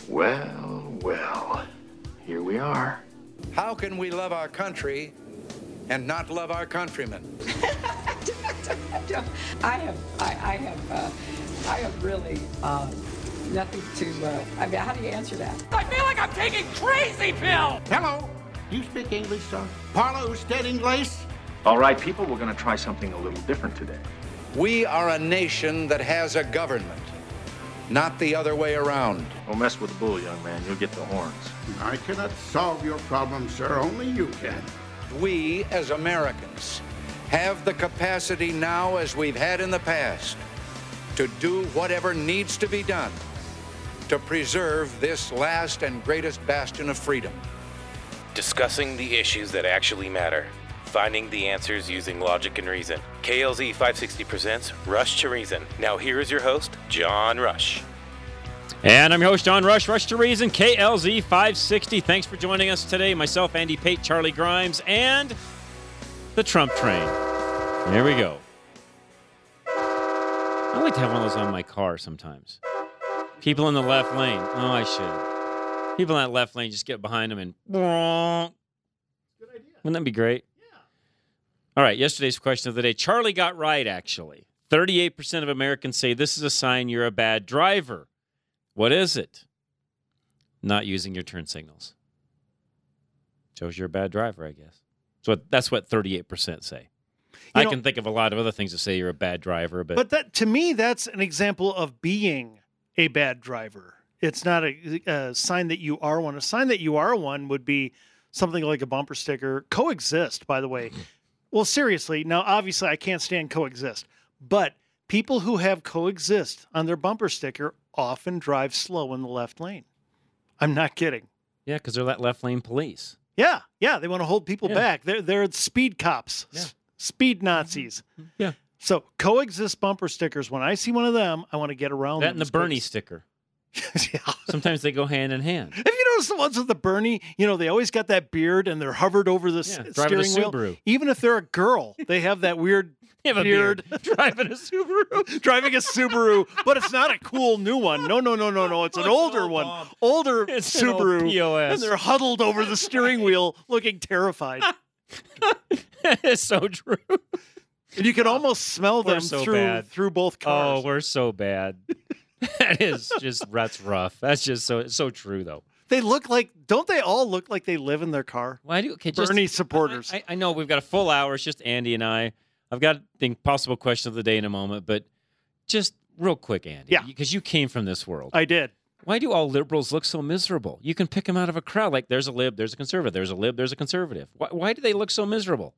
Well, well, here we are. How can we love our country and not love our countrymen? I have really nothing to. I mean, how do you answer that? I feel like I'm taking crazy pills. Hello. Do you speak English, sir? Parlo usted inglés? All right, people, we're going to try something a little different today. We are a nation that has a government, not the other way around. Don't mess with the bull, young man. You'll get the horns. I cannot solve your problem, sir. Only you can. We, as Americans, have the capacity now, as we've had in the past, to do whatever needs to be done to preserve this last and greatest bastion of freedom. Discussing the issues that actually matter. Finding the answers using logic and reason. KLZ 560 presents Rush to Reason. Now here is your host, John Rush. And I'm your host, John Rush, Rush to Reason, KLZ 560. Thanks for joining us today. Myself, Andy Pate, Charlie Grimes, and the Trump train. There we go. I like to have one of those on my car sometimes. People in the left lane. Oh, I should. People in that left lane, just get behind them and... Good idea. Wouldn't that be great? Yeah. All right, yesterday's question of the day. Charlie got right, actually. 38% of Americans say this is a sign you're a bad driver. What is it? Not using your turn signals. Shows you're a bad driver, I guess. So that's what 38% say. I can think of a lot of other things that say you're a bad driver, but that, to me, that's an example of being a bad driver. It's not a sign that you are one. A sign that you are one would be something like a bumper sticker. Coexist, by the way. Well, seriously, now, obviously, I can't stand coexist, but people who have coexist on their bumper sticker often drive slow in the left lane. I'm not kidding. Yeah, because they're that left lane police. Yeah, they want to hold people back. They're speed cops, speed Nazis. Yeah. So coexist bumper stickers, when I see one of them, I want to get around that them. and the Bernie sticker. Yeah. Sometimes they go hand in hand. Have you noticed the ones with the Bernie? They always got that beard and they're hovered over the steering wheel. Subaru. Even if they're a girl, they have that weird beard. Driving a Subaru. Driving a Subaru, but it's not a cool new one. No. It's an older one. Older It's Subaru. an old POS. And they're huddled over the steering wheel looking terrified. It's so true. And you can almost smell them through both cars. Oh, we're so bad. That's rough. That's just so true, though. They look like, don't they all look like they live in their car? Why do Bernie supporters. I know we've got a full hour. It's just Andy and I. I've got the impossible question of the day in a moment, but just real quick, Andy. Yeah. Because you came from this world. I did. Why do all liberals look so miserable? You can pick them out of a crowd. Like there's a lib, there's a conservative. There's a lib, there's a conservative. Why do they look so miserable?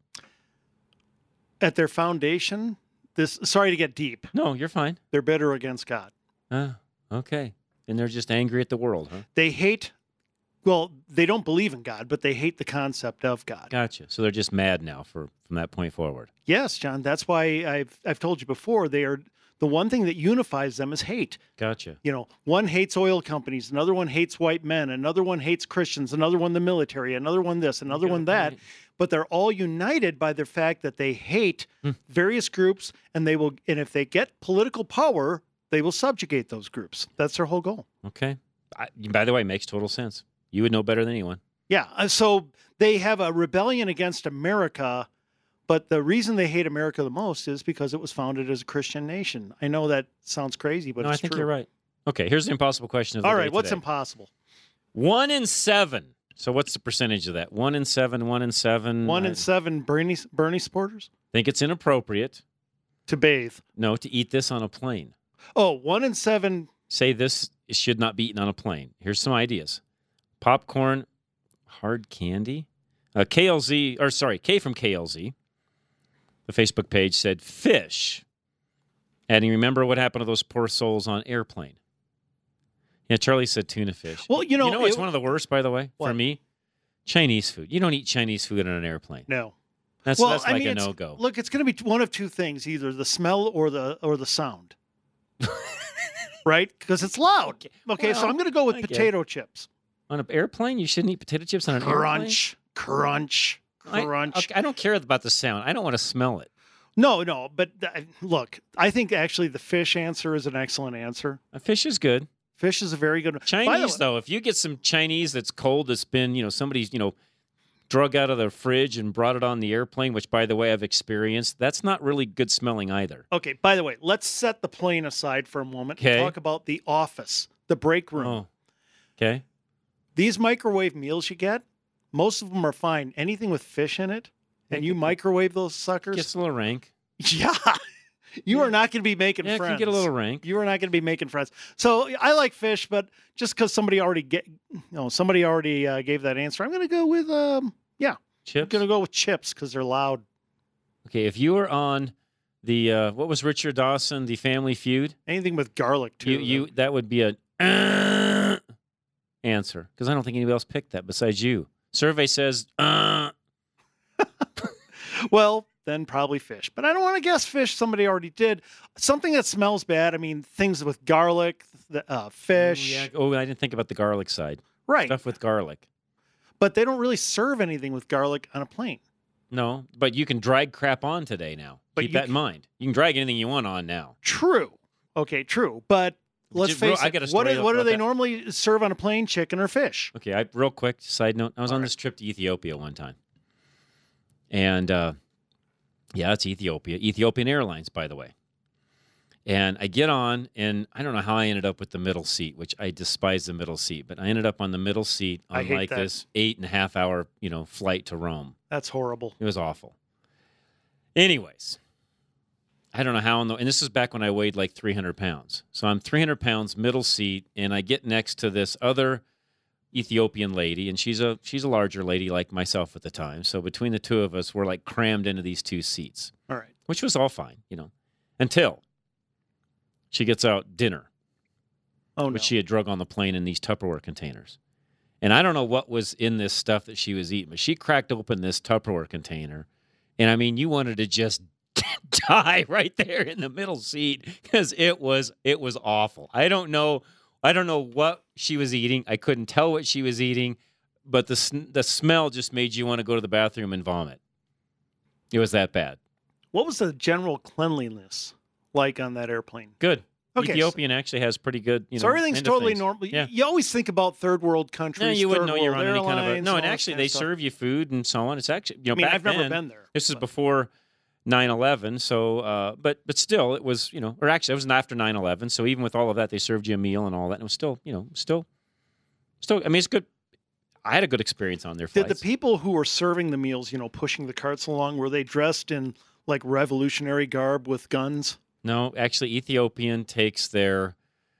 At their foundation, sorry to get deep. No, you're fine. They're bitter against God. Okay. And they're just angry at the world, huh? They hate, they don't believe in God, but they hate the concept of God. Gotcha. So they're just mad now from that point forward. Yes, John. That's why I've told you before, they are the one thing that unifies them is hate. Gotcha. One hates oil companies, another one hates white men, another one hates Christians, another one the military, another one this, another one that. But they're all united by the fact that they hate various groups, and if they get political power, they will subjugate those groups. That's their whole goal. Okay. By the way, makes total sense. You would know better than anyone. Yeah. So they have a rebellion against America, but the reason they hate America the most is because it was founded as a Christian nation. I know that sounds crazy, but I think you're right. Okay, here's the impossible question of the day. All right, what's today. impossible? 1 in 7. So what's the percentage of that? 1 in 7, 1 in 7. 1 in 7 Bernie supporters? Think it's inappropriate. To bathe. No, to eat this on a plane. Oh, 1 in 7. Say this should not be eaten on a plane. Here's some ideas. Popcorn, hard candy. K from KLZ, the Facebook page, said fish. And you remember what happened to those poor souls on airplane. Yeah, Charlie said tuna fish. Well, it's one of the worst, by the way, what? for me? Chinese food. You don't eat Chinese food on an airplane. No. That's like a no-go. Look, it's going to be one of two things, either the smell or the sound. Right? Because it's loud. Okay, so I'm going to go with potato chips. On an airplane? You shouldn't eat potato chips on an airplane? Crunch. I don't care about the sound. I don't want to smell it. No, but look, I think actually the fish answer is an excellent answer. A fish is good. Fish is a very good one. By the Chinese, way- though, if you get some Chinese that's cold, that's been, somebody's, drug out of the fridge and brought it on the airplane, which, by the way, I've experienced, that's not really good smelling either. Okay, by the way, let's set the plane aside for a moment Okay. and talk about the office, the break room. Oh, okay. These microwave meals you get, most of them are fine. Anything with fish in it, and you microwave those suckers, Gets a little rank. yeah, you are not going to be making Yeah, it friends. can get a little rank. You are not going to be making friends. So I like fish, but just because somebody already gave that answer, I'm going to go with I'm Chips? going to go with chips because they're loud. Okay, if you were on the, what was Richard Dawson, the Family Feud? Anything with garlic too. That would be a answer, because I don't think anybody else picked that besides you. Survey says, Well, then probably fish. But I don't want to guess fish. Somebody already did. Something that smells bad. I mean, things with garlic, fish. yeah. Oh, I didn't think about the garlic side. Right. Stuff with garlic. But they don't really serve anything with garlic on a plane. No, but you can drag crap on today now. But Keep you that in mind. You can drag anything you want on now. True. Okay, true. But let's Just real- face I it. got a What story do about they that. normally serve on a plane? Chicken or fish? Okay, real quick side note. I was All on right. this trip to Ethiopia one time. And, yeah, it's Ethiopia. Ethiopian Airlines, by the way. And I get on, and I don't know how I ended up with the middle seat, which I despise the middle seat, but I ended up on the middle seat I on hate like that. this 8.5 hour, flight to Rome. That's horrible. It was awful. Anyways, I don't know how, and this is back when I weighed like 300 pounds. So I'm 300 pounds, middle seat, and I get next to this other Ethiopian lady, and she's a larger lady like myself at the time. So between the two of us, we're like crammed into these two seats, All right. which was all fine, until she gets out dinner, Oh, no. which she had drug on the plane in these Tupperware containers. And I don't know what was in this stuff that she was eating, but she cracked open this Tupperware container. And I mean, you wanted to just die right there in the middle seat because it was awful. I don't know what she was eating. I couldn't tell what she was eating, but the smell just made you want to go to the bathroom and vomit. It was that bad. What was the general cleanliness like on that airplane? Good. Okay, Ethiopian actually has pretty good, So everything's end of totally things. normal. Yeah. You always think about third world countries. No, you wouldn't third know you're world on any kind of a airlines, no. all And that actually, kind they of stuff. serve you food and so on. It's actually I mean, back I've never then, been there. This is but- before 9/11, so but still, it was or actually, it was after 9/11. So even with all of that, they served you a meal and all that, and it was still still. I mean, it's good. I had a good experience on their Did flights. the people who were serving the meals, pushing the carts along, were they dressed in like revolutionary garb with guns? No, actually, Ethiopian takes their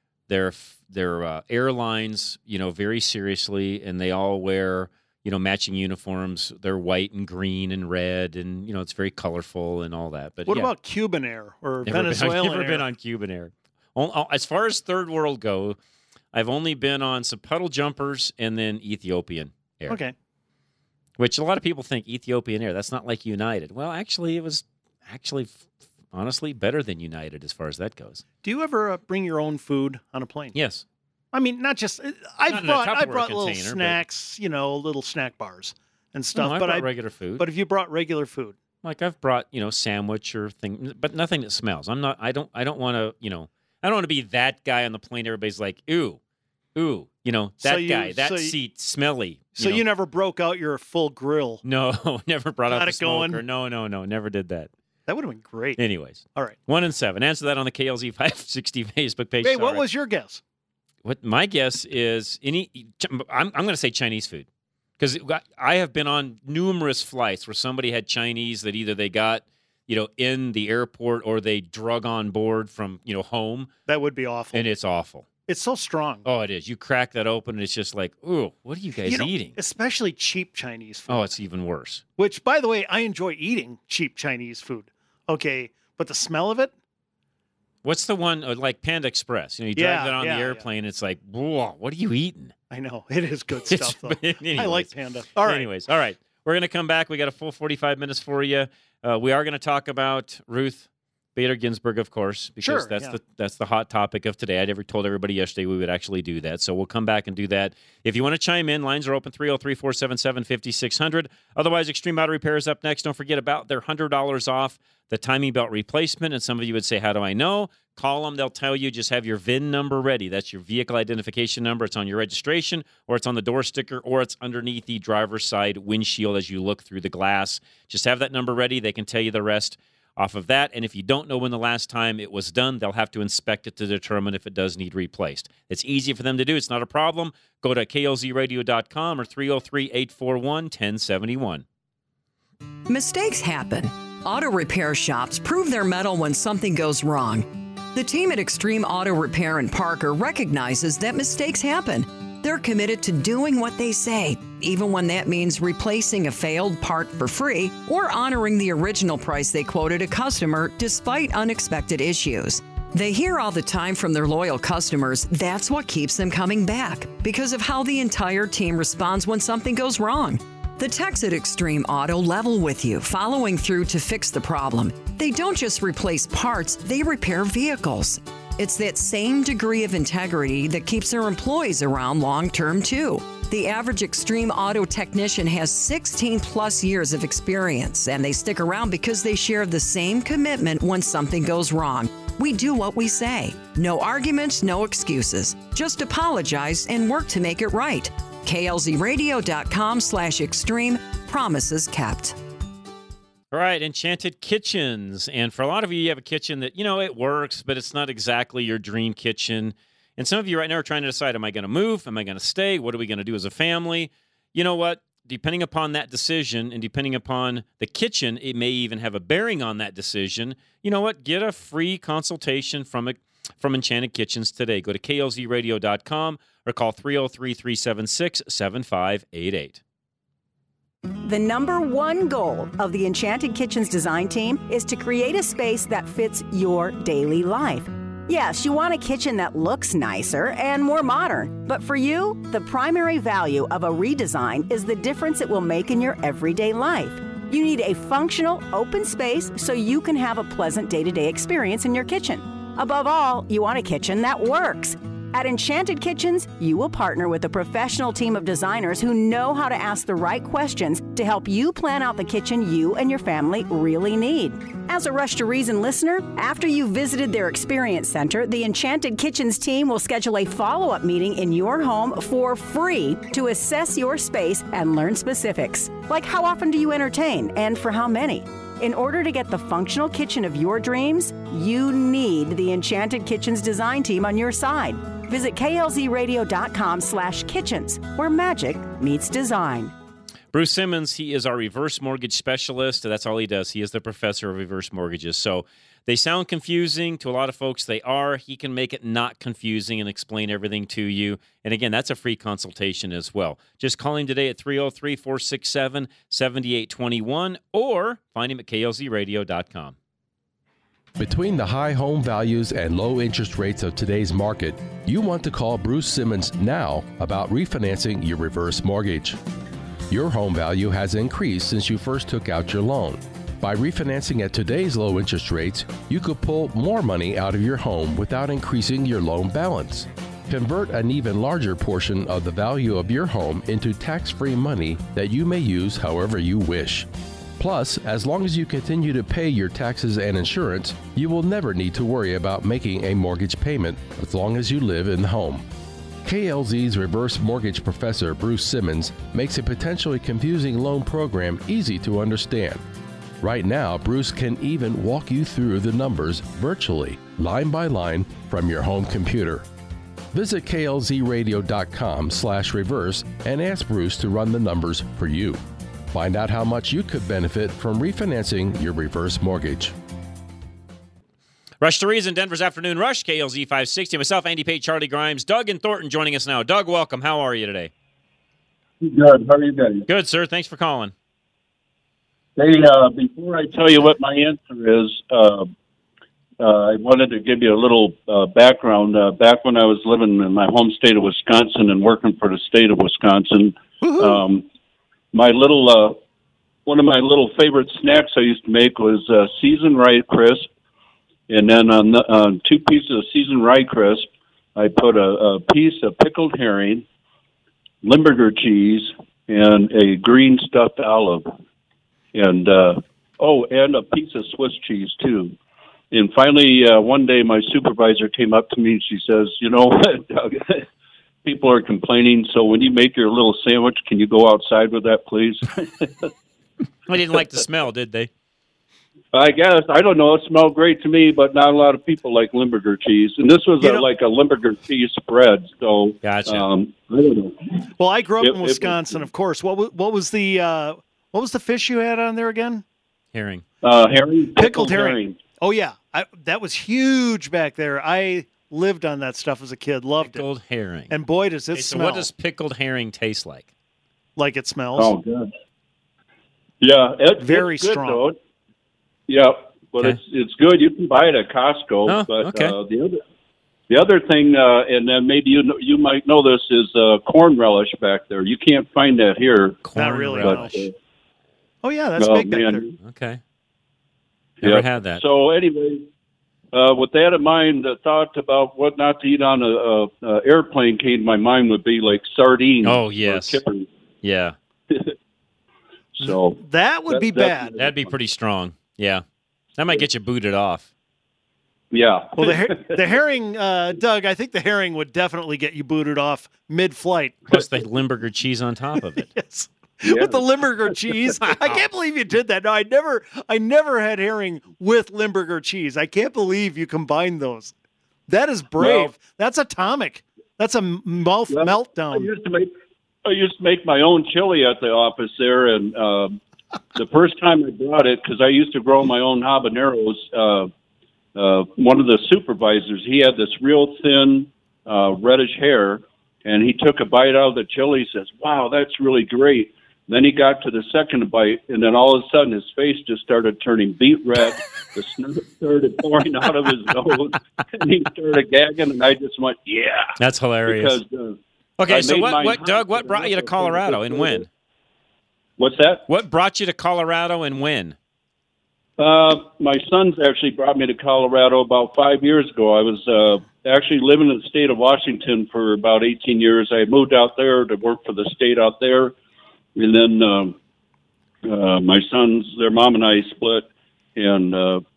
airlines, very seriously, and they all wear, matching uniforms. They're white and green and red, and it's very colorful and all that. But What yeah, about Cuban Air or I've Venezuelan never Air? been on Cuban Air. As far as third world go, I've only been on some puddle jumpers and then Ethiopian Air. Okay. Which a lot of people think Ethiopian Air. That's not like United. Well, actually, it was honestly better than United as far as that goes. Do you ever bring your own food on a plane? Yes. I mean, not just Not I in a Tupperware brought little container, but- snacks, little snack bars and stuff. No, I but brought regular food. But if you brought regular food, Like I've brought, sandwich or thing, but nothing that smells. I don't want to, I don't want to be that guy on the plane. Everybody's like, ooh, that guy, that seat, smelly. So you never broke out your full grill. No, never brought out Got the it going. smoker. No, never did that. That would have been great. Anyways, All right. 1 and 7. Answer that on the KLZ 560 Facebook page. Hey, what Sorry. was your guess? What my guess is I'm going to say Chinese food because I have been on numerous flights where somebody had Chinese that either they got in the airport or they drug on board from home, That would be awful. and it's awful. It's so strong. Oh, it is. You crack that open and it's just like, ooh, what are you guys eating? Especially cheap Chinese food. Oh, it's even worse. Which, by the way, I enjoy eating cheap Chinese food. Okay, but the smell of it? What's the one like Panda Express? You drag Yeah, that on yeah, the airplane. It's like, whoa, what are you eating? I know. It is good It's- stuff, though. I anyways. like Panda. All right. Anyways, all right. We're going to come back. We got a full 45 minutes for you. We are going to talk about Ruth Bader Ginsburg, of course, because Sure, that's yeah. that's the hot topic of today. I never told everybody yesterday we would actually do that. So we'll come back and do that. If you want to chime in, lines are open 303-477-5600. Otherwise, Extreme Auto Repair is up next. Don't forget about their $100 off the timing belt replacement. And some of you would say, how do I know? Call them. They'll tell you, just have your VIN number ready. That's your vehicle identification number. It's on your registration, or it's on the door sticker, or it's underneath the driver's side windshield as you look through the glass. Just have that number ready. They can tell you the rest off of that. And if you don't know when the last time it was done, they'll have to inspect it to determine if it does need replaced. It's easy for them to do. It's not a problem. Go to klzradio.com or 303-841-1071. Mistakes happen. Auto repair shops prove their mettle when something goes wrong. The team at Extreme Auto Repair in Parker recognizes that mistakes happen. They're committed to doing what they say, even when that means replacing a failed part for free or honoring the original price they quoted a customer despite unexpected issues. They hear all the time from their loyal customers that's what keeps them coming back, because of how the entire team responds when something goes wrong. The techs at Extreme Auto level with you, following through to fix the problem. They don't just replace parts, they repair vehicles. It's that same degree of integrity that keeps their employees around long-term, too. The average Extreme Auto technician has 16-plus years of experience, and they stick around because they share the same commitment when something goes wrong. We do what we say. No arguments, no excuses. Just apologize and work to make it right. klzradio.com/extreme. Promises kept. All right, Enchanted Kitchens. And for a lot of you have a kitchen that, it works, but it's not exactly your dream kitchen. And some of you right now are trying to decide, am I going to move? Am I going to stay? What are we going to do as a family? You know what? Depending upon that decision and depending upon the kitchen, it may even have a bearing on that decision. You know what? Get a free consultation from Enchanted Kitchens today. Go to klzradio.com or call 303-376-7588. The number one goal of the Enchanted Kitchens design team is to create a space that fits your daily life. Yes, you want a kitchen that looks nicer and more modern, but for you, the primary value of a redesign is the difference it will make in your everyday life. You need a functional, open space so you can have a pleasant day-to-day experience in your kitchen. Above all, you want a kitchen that works. At Enchanted Kitchens, you will partner with a professional team of designers who know how to ask the right questions to help you plan out the kitchen you and your family really need. As a Rush to Reason listener, after you've visited their Experience Center, the Enchanted Kitchens team will schedule a follow-up meeting in your home for free to assess your space and learn specifics, like how often do you entertain and for how many. In order to get the functional kitchen of your dreams, you need the Enchanted Kitchens design team on your side. Visit klzradio.com/kitchens, where magic meets design. Bruce Simmons, he is our reverse mortgage specialist. That's all he does. He is the professor of reverse mortgages. So they sound confusing to a lot of folks. They are. He can make it not confusing and explain everything to you. And again, that's a free consultation as well. Just call him today at 303-467-7821 or find him at klzradio.com. Between the high home values and low interest rates of today's market, you want to call Bruce Simmons now about refinancing your reverse mortgage. Your home value has increased since you first took out your loan. By refinancing at today's low interest rates, you could pull more money out of your home without increasing your loan balance. Convert an even larger portion of the value of your home into tax-free money that you may use however you wish. Plus, as long as you continue to pay your taxes and insurance, you will never need to worry about making a mortgage payment as long as you live in the home. KLZ's reverse mortgage professor, Bruce Simmons, makes a potentially confusing loan program easy to understand. Right now, Bruce can even walk you through the numbers virtually, line by line, from your home computer. Visit klzradio.com/reverse and ask Bruce to run the numbers for you. Find out how much you could benefit from refinancing your reverse mortgage. Rush to Reason, Denver's Afternoon Rush, KLZ 560. Myself, Andy Pate, Charlie Grimes, Doug and Thornton joining us now. Doug, welcome. How are you today? Good. How are you doing? Good, sir. Thanks for calling. Hey, before I tell you what my answer is, I wanted to give you a little background. Back when I was living in my home state of Wisconsin and working for the state of Wisconsin, one of my little favorite snacks I used to make was seasoned rye crisp, and then on 2 pieces of seasoned rye crisp, I put a piece of pickled herring, Limburger cheese, and a green stuffed olive, and a piece of Swiss cheese too. And finally, one day my supervisor came up to me and she says, you know, Doug, people are complaining. So when you make your little sandwich, can you go outside with that, please? They didn't like the smell, did they? I guess. I don't know. It smelled great to me, but not a lot of people like Limburger cheese. And this was like a Limburger cheese spread. So, gotcha. I don't know. Well, I grew up in Wisconsin, of course. What was the fish you had on there again? Herring. Herring. Pickled herring. Oh, yeah. That was huge back there. I lived on that stuff as a kid. Loved pickled it. Pickled herring. And boy, does it smell. So what does pickled herring taste like? Like it smells. Oh, good. Yeah. It's very good, strong. Though. Yeah, but it's good. You can buy it at Costco. Oh, but okay. The other thing, and then maybe you might know this, is corn relish back there. You can't find that here. Not really. But, oh yeah, that's big back there. Okay. Never had that. So anyway, with that in mind, the thought about what not to eat on a airplane came to my mind would be like sardines. Oh yes. Or kippers. Yeah. So that would be bad. That'd be pretty strong. Yeah, that might get you booted off. Yeah. Well, the herring, Doug, I think the herring would definitely get you booted off mid-flight. Plus the Limburger cheese on top of it. Yes. Yeah. With the Limburger cheese. I can't believe you did that. No, I never had herring with Limburger cheese. I can't believe you combined those. That is brave. Well, that's atomic. That's a meltdown. I used to make my own chili at the office there, and the first time I brought it, because I used to grow my own habaneros, one of the supervisors, he had this real thin, reddish hair, and he took a bite out of the chili. He says, "Wow, that's really great." Then he got to the second bite, and then all of a sudden his face just started turning beet red. The snot started pouring out of his nose, and he started gagging, and I just went, "Yeah." That's hilarious. Because, okay, so what, Doug, what brought you to Colorado and when? What's that? What brought you to Colorado and when? My sons actually brought me to Colorado about 5 years ago. I was actually living in the state of Washington for about 18 years. I moved out there to work for the state out there. And then my sons, their mom and I split. And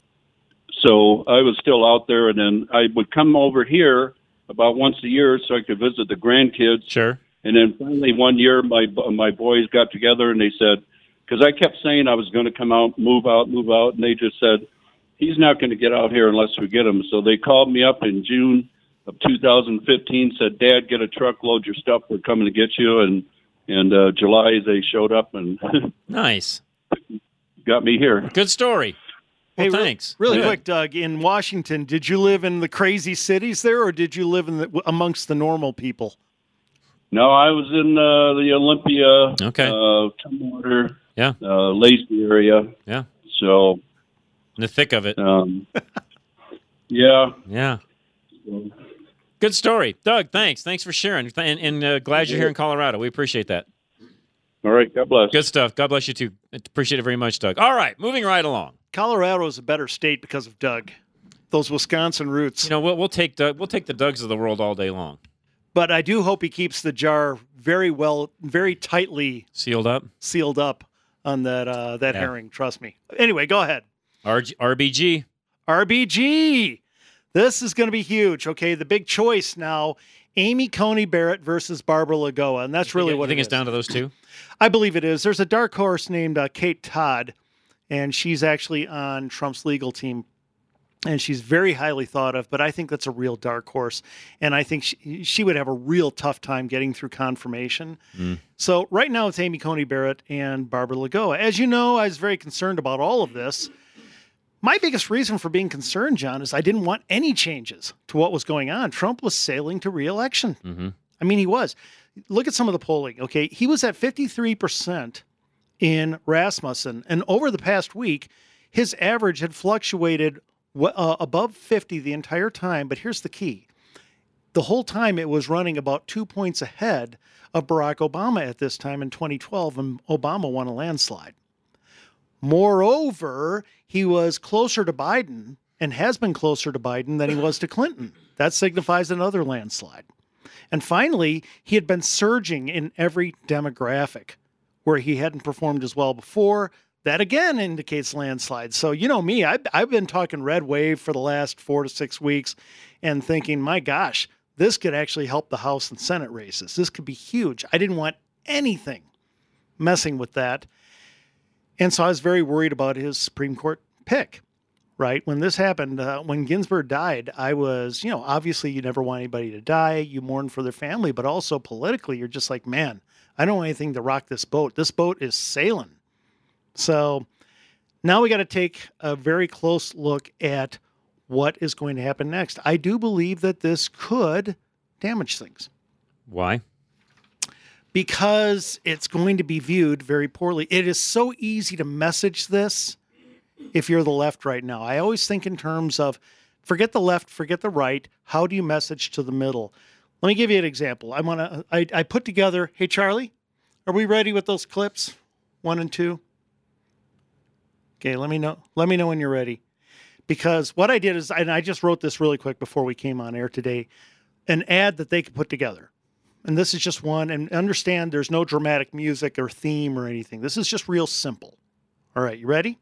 so I was still out there. And then I would come over here about once a year so I could visit the grandkids. Sure. And then finally one year my boys got together and they said, because I kept saying I was going to come out, move out. And they just said, he's not going to get out here unless we get him. So they called me up in June of 2015, said, "Dad, get a truck, load your stuff. We're coming to get you." And July they showed up and nice, got me here. Good story. Well, Hey, thanks. Really quick, Doug, in Washington, did you live in the crazy cities there, or did you live in amongst the normal people? No, I was in the Olympia, Tumwater, Lacey area. Yeah. So in the thick of it. Yeah. Yeah. Good story. Doug, thanks. Thanks for sharing. And glad you're here in Colorado. We appreciate that. All right. God bless. Good stuff. God bless you, too. Appreciate it very much, Doug. All right. Moving right along. Colorado is a better state because of Doug. Those Wisconsin roots. You know, we'll take Doug. We'll take the Dougs of the world all day long. But I do hope he keeps the jar very tightly sealed up on that herring. Trust me. Anyway, go ahead. RBG. This is going to be huge. Okay, the big choice now: Amy Coney Barrett versus Barbara Lagoa, and that's really what you think it's down to those two. I believe it is. There's a dark horse named Kate Todd, and she's actually on Trump's legal team. And she's very highly thought of, but I think that's a real dark horse. And I think she would have a real tough time getting through confirmation. So right now it's Amy Coney Barrett and Barbara Lagoa. As you know, I was very concerned about all of this. My biggest reason for being concerned, John, is I didn't want any changes to what was going on. Trump was sailing to re-election. Mm-hmm. I mean, he was. Look at some of the polling, okay? He was at 53% in Rasmussen. And over the past week, his average had fluctuated above 50 the entire time, but here's the key. The whole time it was running about 2 points ahead of Barack Obama at this time in 2012, and Obama won a landslide. Moreover, he was closer to Biden and has been closer to Biden than he was to Clinton. That signifies another landslide. And finally, he had been surging in every demographic where he hadn't performed as well before. that again indicates landslide. So, you know me, I've been talking red wave for the last 4 to 6 weeks and thinking, my gosh, this could actually help the House and Senate races. This could be huge. I didn't want anything messing with that. And so I was very worried about his Supreme Court pick, right? When this happened, when Ginsburg died, I was, obviously you never want anybody to die. You mourn for their family, but also politically, you're just like, man, I don't want anything to rock this boat. This boat is sailing. So now we got to take a very close look at what is going to happen next. I do believe that this could damage things. Why? Because it's going to be viewed very poorly. It is so easy to message this if you're the left right now. I always think in terms of forget the left, forget the right. How do you message to the middle? Let me give you an example. I put together, hey, Charlie, are we ready with those clips? 1 and 2? Okay, let me know when you're ready. Because what I did is, and I just wrote this really quick before we came on air today, an ad that they could put together. And this is just one, and understand there's no dramatic music or theme or anything. This is just real simple. All right, you ready?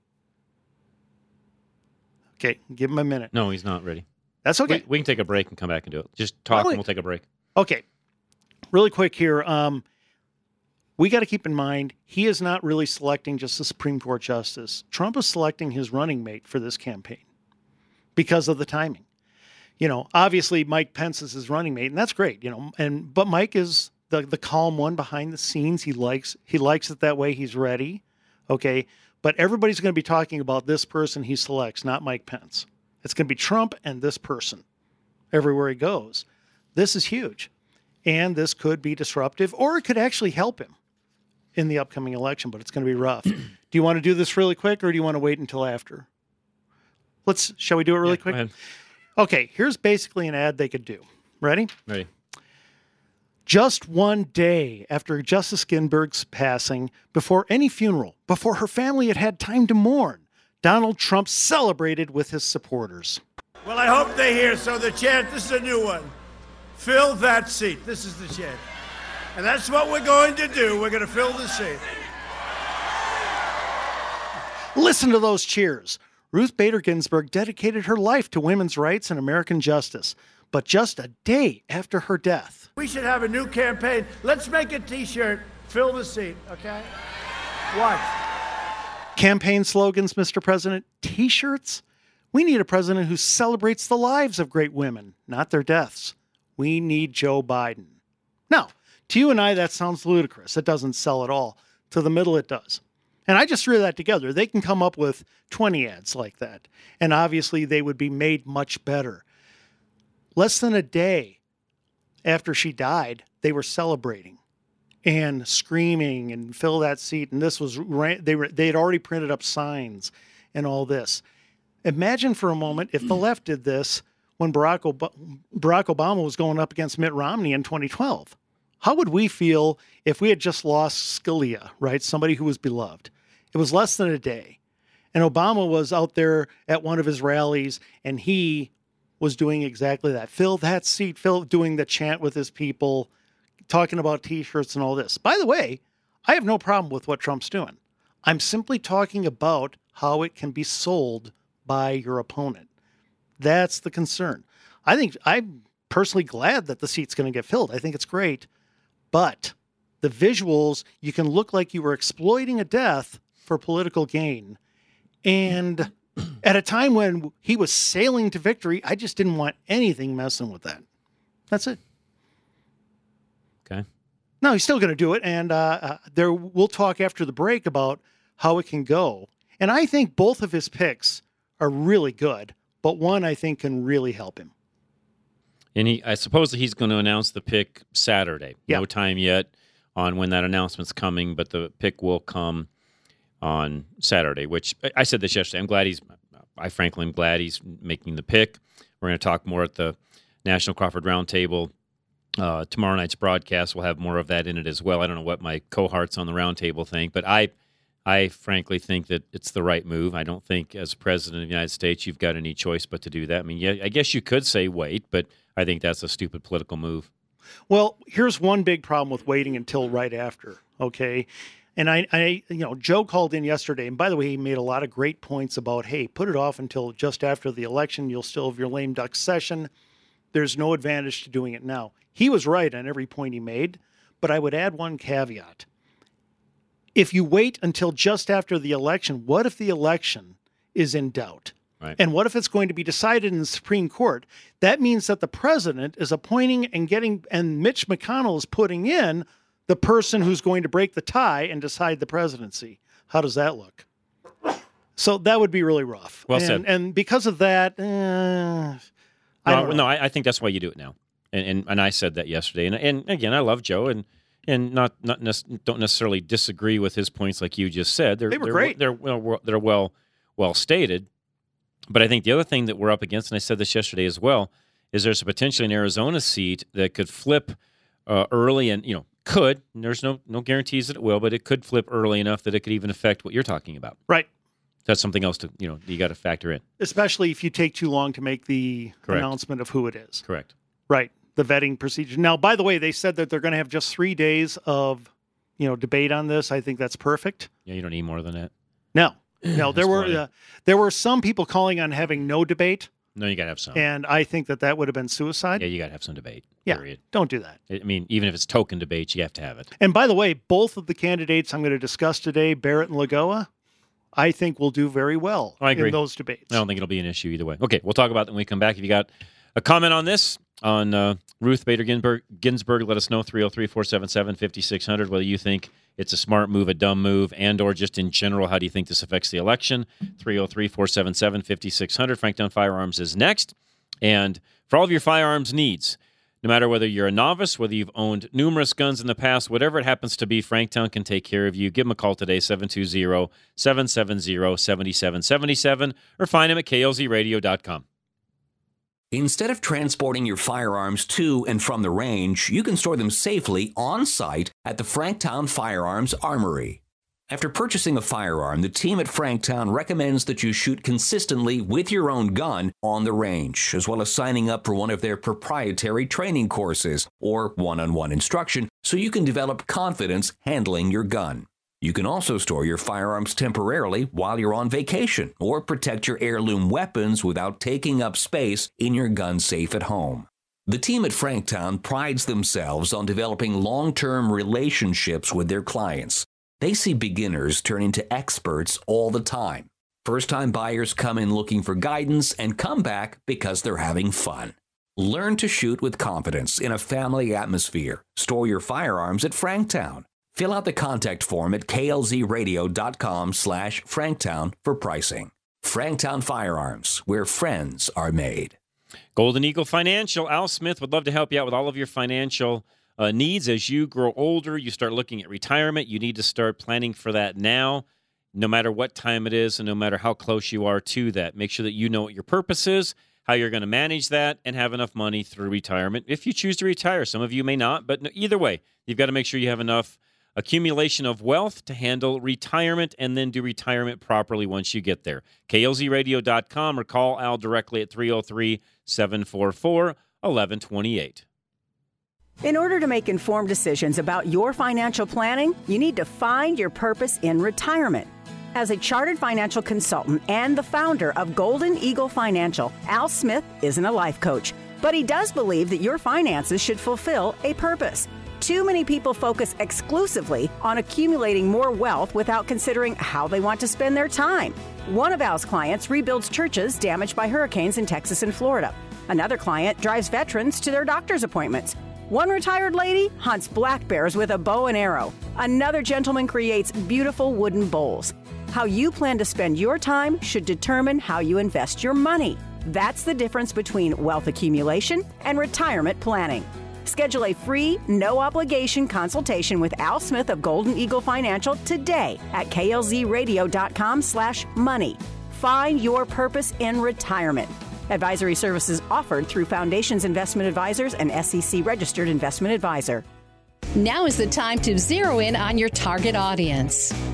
Okay, give him a minute. No, he's not ready. That's okay. We can take a break and come back and do it. Just talk and we'll take a break. Okay. Really quick here. We got to keep in mind, he is not really selecting just the Supreme Court justice. Trump is selecting his running mate for this campaign because of the timing. Obviously Mike Pence is his running mate, and that's great, but Mike is the calm one behind the scenes. He likes it that way. He's ready. Okay. But everybody's going to be talking about this person he selects, not Mike Pence. It's going to be Trump and this person everywhere he goes. This is huge. And this could be disruptive, or it could actually help him in the upcoming election, but it's going to be rough. Do you want to do this really quick, or do you want to wait until after? Shall we do it really quick? Go ahead. Okay, here's basically an ad they could do. Ready? Ready. Just one day after Justice Ginsburg's passing, before any funeral, before her family had had time to mourn, Donald Trump celebrated with his supporters. Well, I hope they hear. So the chant, this is a new one. Fill that seat. This is the chant. And that's what we're going to do. We're going to fill the seat. Listen to those cheers. Ruth Bader Ginsburg dedicated her life to women's rights and American justice, but just a day after her death. We should have a new campaign. Let's make a T-shirt. Fill the seat, okay? Watch. Campaign slogans, Mr. President. T-shirts? We need a president who celebrates the lives of great women, not their deaths. We need Joe Biden. Now, to you and I, that sounds ludicrous. It doesn't sell at all. To the middle, it does. And I just threw that together. They can come up with 20 ads like that. And obviously, they would be made much better. Less than a day after she died, they were celebrating and screaming and fill that seat. And this was, they had already printed up signs and all this. Imagine for a moment if the left did this when Barack Obama was going up against Mitt Romney in 2012. How would we feel if we had just lost Scalia, right? Somebody who was beloved. It was less than a day. And Obama was out there at one of his rallies, and he was doing exactly that. Fill that seat, doing the chant with his people, talking about T-shirts and all this. By the way, I have no problem with what Trump's doing. I'm simply talking about how it can be sold by your opponent. That's the concern. I'm personally glad that the seat's going to get filled. I think it's great. But the visuals, you can look like you were exploiting a death for political gain. And at a time when he was sailing to victory, I just didn't want anything messing with that. That's it. Okay. No, he's still going to do it. And we'll talk after the break about how it can go. And I think both of his picks are really good, but one I think can really help him. And I suppose that he's going to announce the pick Saturday. Yep. No time yet on when that announcement's coming, but the pick will come on Saturday, which I said this yesterday. I frankly am glad he's making the pick. We're going to talk more at the National Crawford Roundtable. Tomorrow night's broadcast will have more of that in it as well. I don't know what my cohorts on the roundtable think, but I frankly think that it's the right move. I don't think as president of the United States you've got any choice but to do that. I mean, yeah, I guess you could say wait, but I think that's a stupid political move. Well, here's one big problem with waiting until right after, okay? And I, Joe called in yesterday, and by the way, he made a lot of great points about, hey, put it off until just after the election. You'll still have your lame duck session. There's no advantage to doing it now. He was right on every point he made, but I would add one caveat. If you wait until just after the election, what if the election is in doubt? Right. And what if it's going to be decided in the Supreme Court? That means that the president is appointing and Mitch McConnell is putting in the person who's going to break the tie and decide the presidency. How does that look? So that would be really rough. Well said. And because of that, I think that's why you do it now. And I said that yesterday. And again, I love Joe and don't necessarily disagree with his points like you just said. They were great. They're well stated. But I think the other thing that we're up against, and I said this yesterday as well, is there's a potentially an Arizona seat that could flip early, and could. And there's no guarantees that it will, but it could flip early enough that it could even affect what you're talking about. Right. That's something else to you got to factor in. Especially if you take too long to make the announcement of who it is. Correct. Right. The vetting procedure. Now, by the way, they said that they're going to have just 3 days of debate on this. I think that's perfect. Yeah, you don't need more than that. No, there were some people calling on having no debate. No, you got to have some. And I think that would have been suicide. Yeah, you got to have some debate. Yeah, period. Don't do that. I mean, even if it's token debate, you have to have it. And by the way, both of the candidates I'm going to discuss today, Barrett and Lagoa, I think will do very well in those debates. I don't think it'll be an issue either way. Okay, we'll talk about it when we come back. If you got a comment on this, on Ruth Bader Ginsburg, let us know, 303-477-5600, whether you think it's a smart move, a dumb move, and or just in general, how do you think this affects the election? 303-477-5600. Franktown Firearms is next. And for all of your firearms needs, no matter whether you're a novice, whether you've owned numerous guns in the past, whatever it happens to be, Franktown can take care of you. Give them a call today, 720-770-7777, or find them at klzradio.com. Instead of transporting your firearms to and from the range, you can store them safely on-site at the Franktown Firearms Armory. After purchasing a firearm, the team at Franktown recommends that you shoot consistently with your own gun on the range, as well as signing up for one of their proprietary training courses or one-on-one instruction so you can develop confidence handling your gun. You can also store your firearms temporarily while you're on vacation or protect your heirloom weapons without taking up space in your gun safe at home. The team at Franktown prides themselves on developing long-term relationships with their clients. They see beginners turn into experts all the time. First-time buyers come in looking for guidance and come back because they're having fun. Learn to shoot with confidence in a family atmosphere. Store your firearms at Franktown. Fill out the contact form at klzradio.com/Franktown for pricing. Franktown Firearms, where friends are made. Golden Eagle Financial. Al Smith would love to help you out with all of your financial needs. As you grow older, you start looking at retirement. You need to start planning for that now, no matter what time it is and no matter how close you are to that. Make sure that you know what your purpose is, how you're going to manage that, and have enough money through retirement. If you choose to retire, some of you may not, but either way, you've got to make sure you have enough accumulation of wealth to handle retirement and then do retirement properly once you get there. klzradio.com or call Al directly at 303-744-1128. In order to make informed decisions about your financial planning, you need to find your purpose in retirement. As a chartered financial consultant and the founder of Golden Eagle Financial, Al Smith isn't a life coach, but he does believe that your finances should fulfill a purpose. Too many people focus exclusively on accumulating more wealth without considering how they want to spend their time. One of Al's clients rebuilds churches damaged by hurricanes in Texas and Florida. Another client drives veterans to their doctor's appointments. One retired lady hunts black bears with a bow and arrow. Another gentleman creates beautiful wooden bowls. How you plan to spend your time should determine how you invest your money. That's the difference between wealth accumulation and retirement planning. Schedule a free, no-obligation consultation with Al Smith of Golden Eagle Financial today at klzradio.com/money. Find your purpose in retirement. Advisory services offered through Foundations Investment Advisors and SEC-registered investment advisor. Now is the time to zero in on your target audience.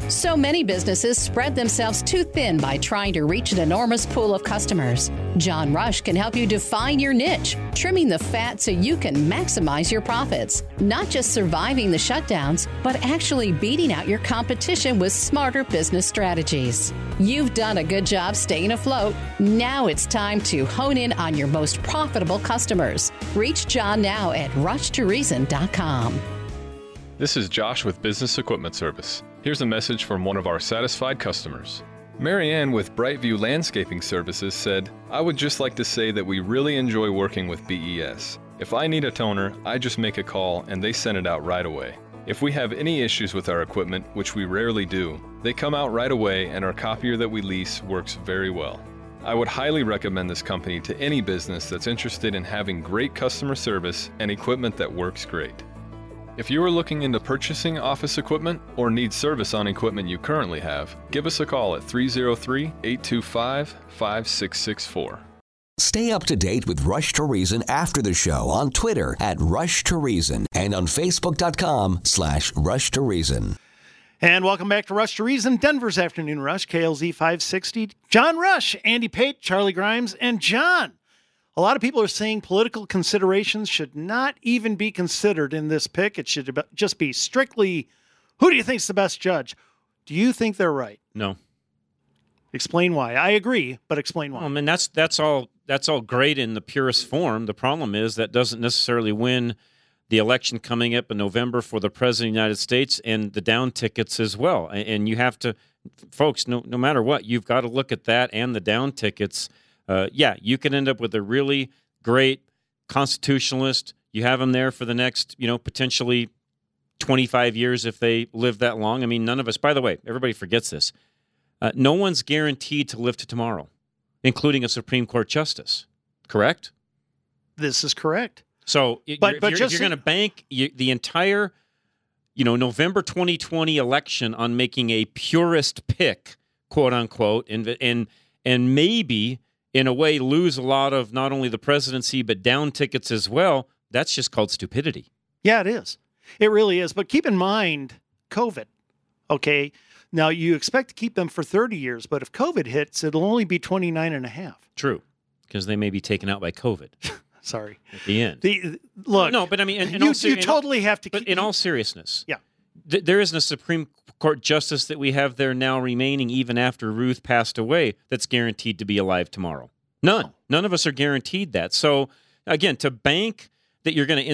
So many businesses spread themselves too thin by trying to reach an enormous pool of customers. John Rush can help you define your niche, trimming the fat so you can maximize your profits. Not just surviving the shutdowns, but actually beating out your competition with smarter business strategies. You've done a good job staying afloat. Now it's time to hone in on your most profitable customers. Reach John now at rushtoreason.com. This is Josh with Business Equipment Service. Here's a message from one of our satisfied customers. Marianne with Brightview Landscaping Services said, "I would just like to say that we really enjoy working with BES. If I need a toner, I just make a call and they send it out right away. If we have any issues with our equipment, which we rarely do, they come out right away and our copier that we lease works very well. I would highly recommend this company to any business that's interested in having great customer service and equipment that works great." If you are looking into purchasing office equipment or need service on equipment you currently have, give us a call at 303-825-5664. Stay up to date with Rush to Reason after the show on Twitter at Rush to Reason and on Facebook.com/Rush to Reason. And welcome back to Rush to Reason, Denver's Afternoon Rush, KLZ 560. John Rush, Andy Pate, Charlie Grimes, and John. A lot of people are saying political considerations should not even be considered in this pick. It should just be strictly, who do you think is the best judge? Do you think they're right? No. Explain why. I agree, but explain why. Well, I mean, that's all great in the purest form. The problem is that doesn't necessarily win the election coming up in November for the President of the United States and the down tickets as well. And you have to, folks, no matter what, you've got to look at that and the down tickets. You can end up with a really great constitutionalist. You have them there for the next, potentially 25 years if they live that long. I mean, none of us, by the way, everybody forgets this. No one's guaranteed to live to tomorrow, including a Supreme Court justice. Correct? This is correct. So if you're going to bank the entire, November 2020 election on making a purist pick, quote unquote, and maybe in a way lose a lot of not only the presidency but down tickets as well, that's just called stupidity. Yeah, it is. It really is. But keep in mind COVID, okay? Now, you expect to keep them for 30 years, but if COVID hits, it'll only be 29 and a half. True, because they may be taken out by COVID. Sorry. At the end. Look. No, but I mean, you totally have to keep... But in all seriousness. Yeah. There isn't a Supreme Court justice that we have there now remaining even after Ruth passed away that's guaranteed to be alive tomorrow. None. None of us are guaranteed that. So, again, to bank that you're going to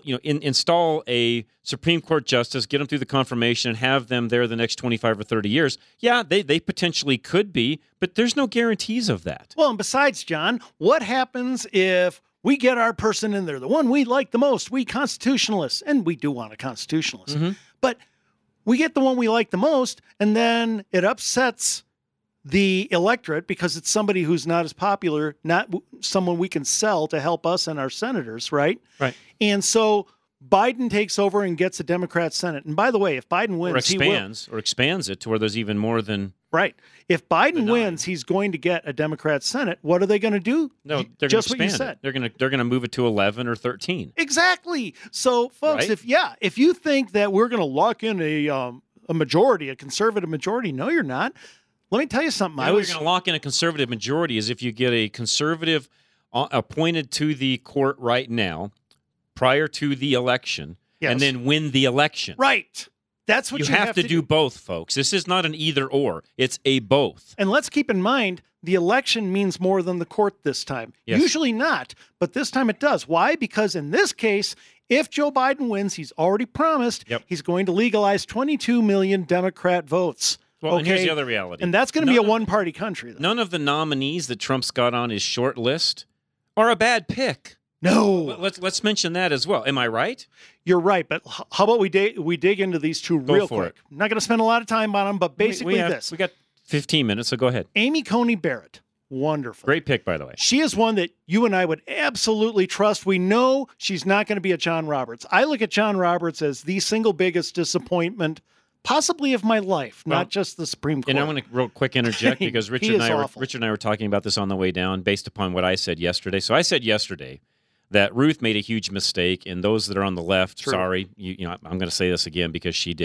install a Supreme Court justice, get them through the confirmation, and have them there the next 25 or 30 years, yeah, they potentially could be, but there's no guarantees of that. Well, and besides, John, what happens if we get our person in there, the one we like the most, we constitutionalists, and we do want a constitutionalist, but we get the one we like the most, and then it upsets the electorate because it's somebody who's not as popular, not someone we can sell to help us and our senators, right? Right. And so Biden takes over and gets a Democrat Senate. And by the way, if Biden wins, he expands it to where there's even more than... Right. If Biden wins, he's going to get a Democrat Senate. What are they going to do? No, they're just going to expand what you said. They're going to move it to 11 or 13. Exactly. So, folks, right? if you think that we're going to lock in a majority, a conservative majority, no, you're not. Let me tell you something. You're going to lock in a conservative majority is if you get a conservative appointed to the court right now, prior to the election, and then win the election. Right. That's what you have to do both, folks. This is not an either or. It's a both. And let's keep in mind, the election means more than the court this time. Yes. Usually not, but this time it does. Why? Because in this case, if Joe Biden wins, he's already promised he's going to legalize 22 million Democrat votes. Well, and here's the other reality. And that's going to be a one-party country. Though. None of the nominees that Trump's got on his short list are a bad pick. No. Let's mention that as well. Am I right? You're right, but how about we dig into these two real quick? I'm not going to spend a lot of time on them, but basically we got 15 minutes, so go ahead. Amy Coney Barrett. Wonderful. Great pick, by the way. She is one that you and I would absolutely trust. We know she's not going to be a John Roberts. I look at John Roberts as the single biggest disappointment possibly of my life, not just the Supreme Court. And I want to real quick interject because Richard and I were talking about this on the way down based upon what I said yesterday. So I said yesterday that Ruth made a huge mistake, and those that are on the left, sorry, I'm going to say this again because she did.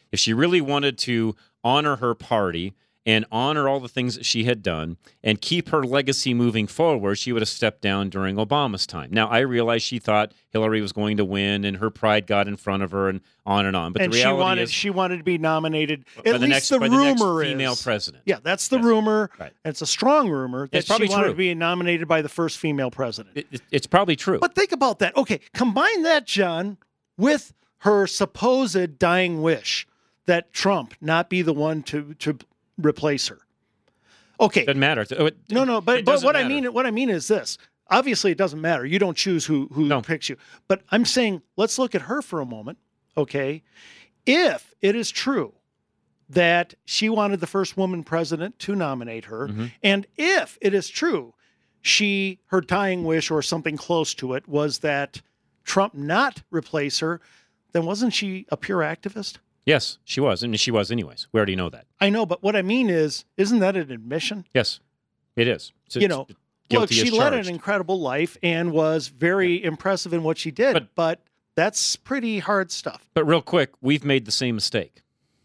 If she really wanted to honor her party and honor all the things that she had done and keep her legacy moving forward, she would have stepped down during Obama's time. Now, I realize she thought Hillary was going to win and her pride got in front of her and on. But and the reality is she wanted to be nominated, by at the least next, the by the next rumor female is. president. Yeah, that's the rumor. Right. And it's a strong rumor that It's probably she wanted true. to be nominated by the first female president. It's probably true. But think about that. Okay, combine that, John, with her supposed dying wish that Trump not be the one to replace her. Okay. Doesn't matter. No, but doesn't what matter. I mean is this. Obviously, it doesn't matter. You don't choose who picks you. But I'm saying, let's look at her for a moment, okay? If it is true that she wanted the first woman president to nominate her, and if it is true her dying wish or something close to it was that Trump not replace her, then wasn't she a pure activist? Yes, she was. And she was anyways. We already know that. I know, but what I mean is, isn't that an admission? Yes, it is. Look, she led an incredible life and was very impressive in what she did, but that's pretty hard stuff. But real quick, we've made the same mistake.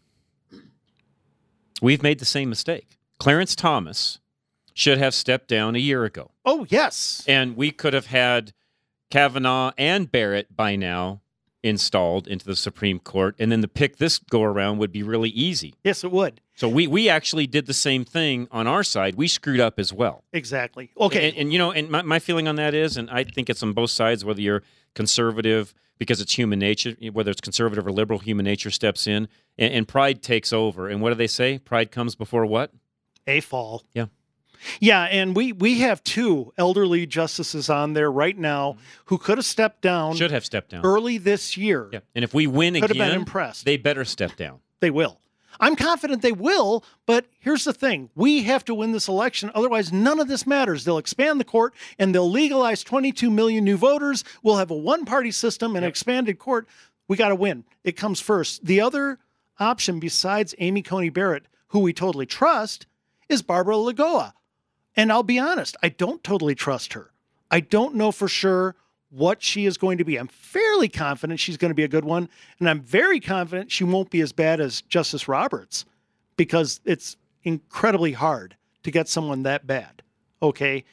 Clarence Thomas should have stepped down a year ago. Oh, yes. And we could have had Kavanaugh and Barrett by now installed into the Supreme Court, and then the pick this go-around would be really easy. Yes, it would. So we actually did the same thing on our side. We screwed up as well. Exactly. Okay. And my feeling on that is, and I think it's on both sides, whether you're conservative, because it's human nature, whether it's conservative or liberal, human nature steps in, and pride takes over. And what do they say? Pride comes before what? A fall. Yeah. Yeah, and we have two elderly justices on there right now who could have stepped down. Should have stepped down. Early this year. Yeah. And if we win could again, have been impressed. They better step down. They will. I'm confident they will, but here's the thing. We have to win this election. Otherwise, none of this matters. They'll expand the court, and they'll legalize 22 million new voters. We'll have a one-party system and an expanded court. We got to win. It comes first. The other option besides Amy Coney Barrett, who we totally trust, is Barbara Lagoa. And I'll be honest, I don't totally trust her. I don't know for sure what she is going to be. I'm fairly confident she's going to be a good one, and I'm very confident she won't be as bad as Justice Roberts, because it's incredibly hard to get someone that bad, okay?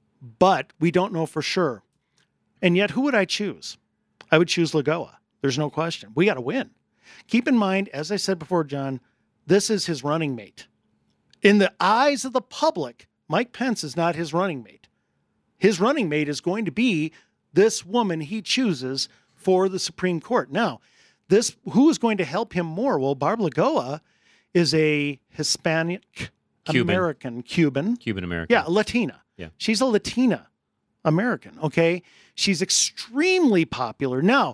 But we don't know for sure. And yet, who would I choose? I would choose Lagoa. There's no question. We got to win. Keep in mind, as I said before, John, this is his running mate. In the eyes of the public, Mike Pence is not his running mate. His running mate is going to be this woman he chooses for the Supreme Court. Now, who is going to help him more? Well, Barbara Lagoa is a Hispanic American, Cuban American. Yeah, Latina. Yeah. She's a Latina American, okay? She's extremely popular. Now,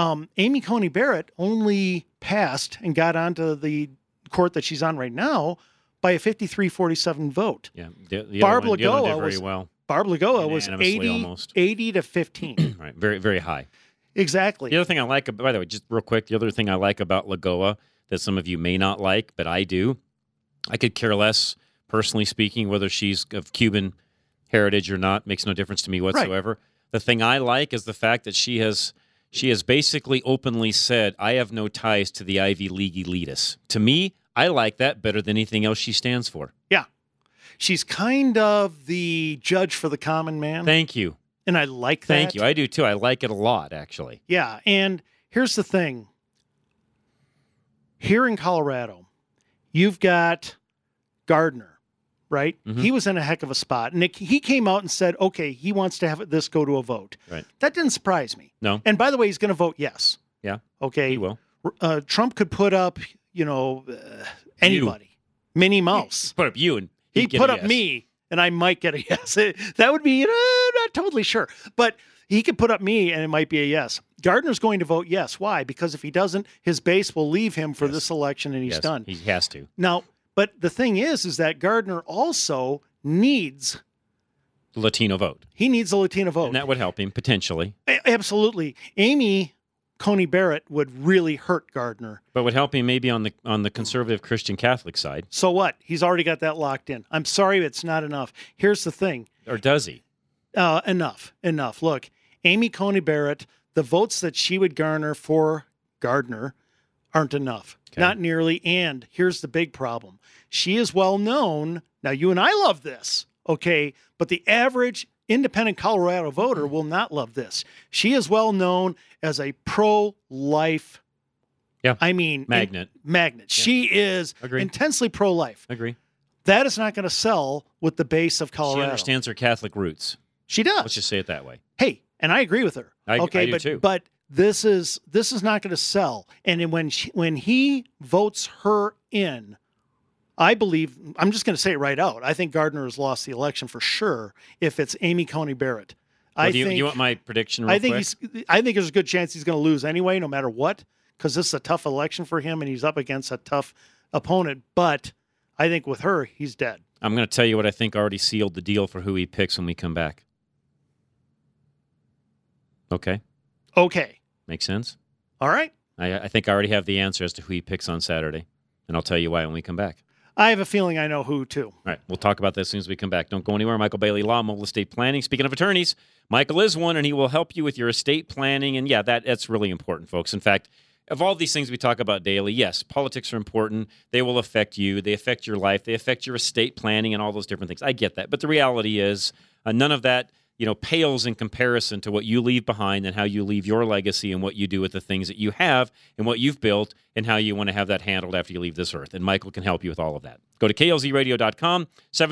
Amy Coney Barrett only passed and got onto the court that she's on right now by a 53-47 vote. Yeah, the Barbara other one did Lagoa very was well. Barbara Lagoa was Unanimously 80, almost. 80 to 15. Right, very, very high. Exactly. The other thing I like, by the way, just real quick, the other thing I like about Lagoa that some of you may not like, but I do, I could care less, personally speaking, whether she's of Cuban heritage or not, makes no difference to me whatsoever. Right. The thing I like is the fact that she has basically openly said, I have no ties to the Ivy League elitists. To me, I like that better than anything else she stands for. Yeah. She's kind of the judge for the common man. Thank you. And I like that. Thank you. I do too. I like it a lot, actually. Yeah. And here's the thing. Here in Colorado, you've got Gardner, right? Mm-hmm. He was in a heck of a spot. And he came out and said, okay, he wants to have this go to a vote. Right. That didn't surprise me. No. And by the way, he's going to vote yes. Yeah. Okay. He will. Trump could put up, anybody. Minnie Mouse. Put up you and he'd put up yes. me and I might get a yes. That would be, not totally sure. But he could put up me and it might be a yes. Gardner's going to vote yes. Why? Because if he doesn't, his base will leave him for this election and he's done. He has to. Now, but the thing is that Gardner also needs the Latino vote. He needs a Latino vote. And that would help him, potentially. Absolutely. Amy Coney Barrett would really hurt Gardner. But would help him maybe on the conservative Christian Catholic side. So what? He's already got that locked in. I'm sorry, it's not enough. Here's the thing. Or does he? Enough. Look, Amy Coney Barrett, the votes that she would garner for Gardner aren't enough. Okay. Not nearly. And here's the big problem. She is well known. Now, you and I love this, okay? But the average independent Colorado voter will not love this. She is well known as a pro-life, magnet. Magnet. Yeah. She is intensely pro-life. Agree. That is not going to sell with the base of Colorado. She understands her Catholic roots. She does. Let's just say it that way. Hey, and I agree with her. I do too. But this is not going to sell. And when he votes her in, I believe, I'm just going to say it right out, I think Gardner has lost the election for sure if it's Amy Coney Barrett. Do you want my prediction real quick? I think there's a good chance he's going to lose anyway, no matter what, because this is a tough election for him and he's up against a tough opponent. But I think with her, he's dead. I'm going to tell you what I think already sealed the deal for who he picks when we come back. Okay. Makes sense? All right. I think I already have the answer as to who he picks on Saturday, and I'll tell you why when we come back. I have a feeling I know who, too. All right. We'll talk about that as soon as we come back. Don't go anywhere. Michael Bailey Law, Mobile Estate Planning. Speaking of attorneys, Michael is one, and he will help you with your estate planning. And, yeah, that's really important, folks. In fact, of all these things we talk about daily, yes, politics are important. They will affect you. They affect your life. They affect your estate planning and all those different things. I get that. But the reality is none of that pales in comparison to what you leave behind and how you leave your legacy and what you do with the things that you have and what you've built and how you want to have that handled after you leave this earth. And Michael can help you with all of that. Go to klzradio.com,